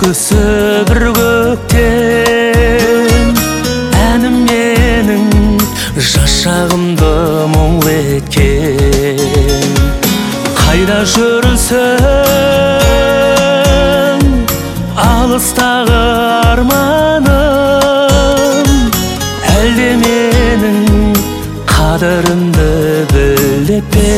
күлкісі бір көктем, әнім менің жас шағымды мұңлы еткен. Қайда жүрсің алыстағы арманым, әлде менің қадірімді біліп пе?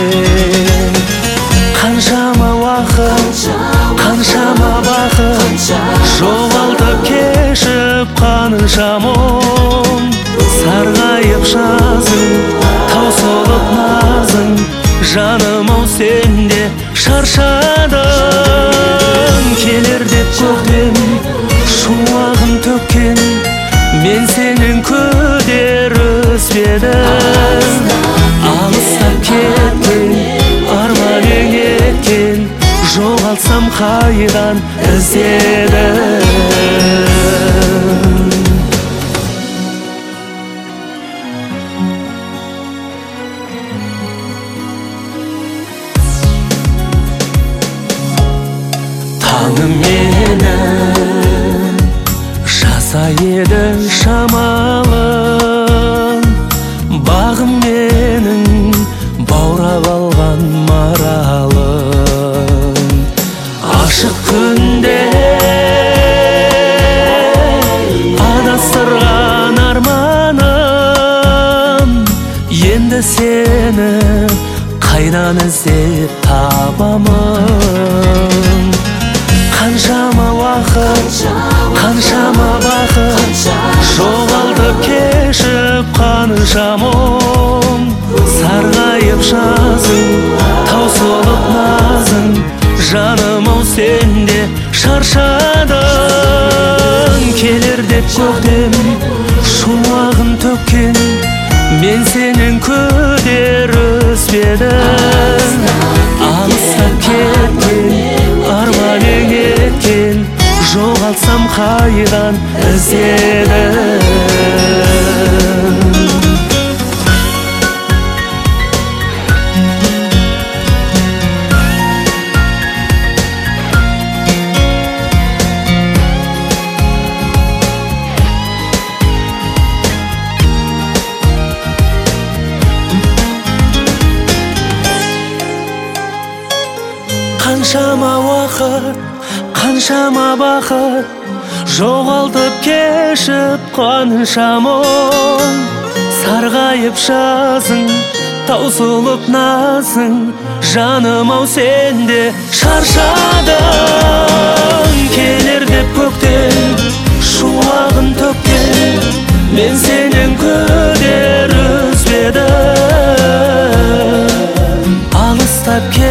Қаншама уақыт, қаншама бақыт жоғалтып кешіп қанша мұң. Сарғайып жазың, таусылып назың, жаным-ау сенде шаршадым. Келер деп көктем шуағын төккен, мен сенің көдер үзбедім. Алыстап кеткен, арман еткен, жоғалсам қайдан іздедім. Таңым менің жаса еді шамалы, бағым менің баурап алған маралым. Ашық күнде адастырған арманым, енді сені қайдан іздеп табамын? Қаншама уақыт, қаншама бақыт жоғалтып кешіп қанша мұң. Сарғайып жазың, таусылып назың, жаным-ау сенде шаршадым. Келер деп көктем шуағын төккен, мен сенің көдер үзбедім. Алыстап кеткен, арман еткен, жоғалсам қайдан іздедім. Қаншама уақыт, қаншама бақыт жоғалтып кешіп қанша мұң. Сарғайып жазың, таусылып назың, жаным-ау сенде шаршадым. Келер деп көктем шуағын төккен, мен сенің көдер үзбедім. Алыстап